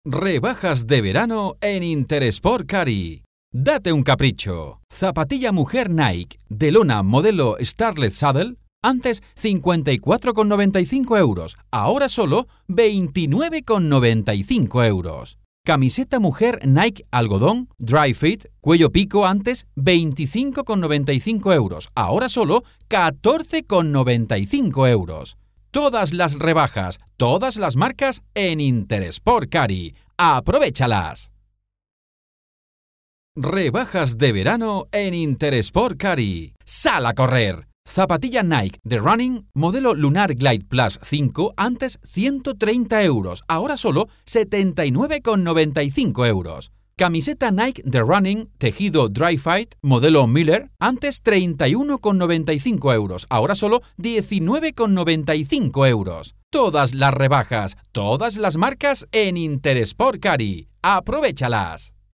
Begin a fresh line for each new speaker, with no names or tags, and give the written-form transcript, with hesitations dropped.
Rebajas de verano en Intersport Cari. Date un capricho. Zapatilla mujer Nike de lona modelo Starlet Saddle, antes 54,95 €, ahora solo 29,95 €. Camiseta mujer Nike algodón Dry Fit cuello pico, antes 25,95 €, ahora solo 14,95 €. Todas las rebajas, todas las marcas en Intersport Cari. ¡Aprovéchalas! Rebajas de verano en Intersport Cari. ¡Sal a correr! Zapatilla Nike de Running, modelo Lunar Glide Plus 5, antes 130 €, ahora solo 79,95 €. Camiseta Nike de Running, tejido Dry Fit, modelo Miller, antes 31,95 €, ahora solo 19,95 €. Todas las rebajas, todas las marcas en Intersport Cari. ¡Aprovéchalas!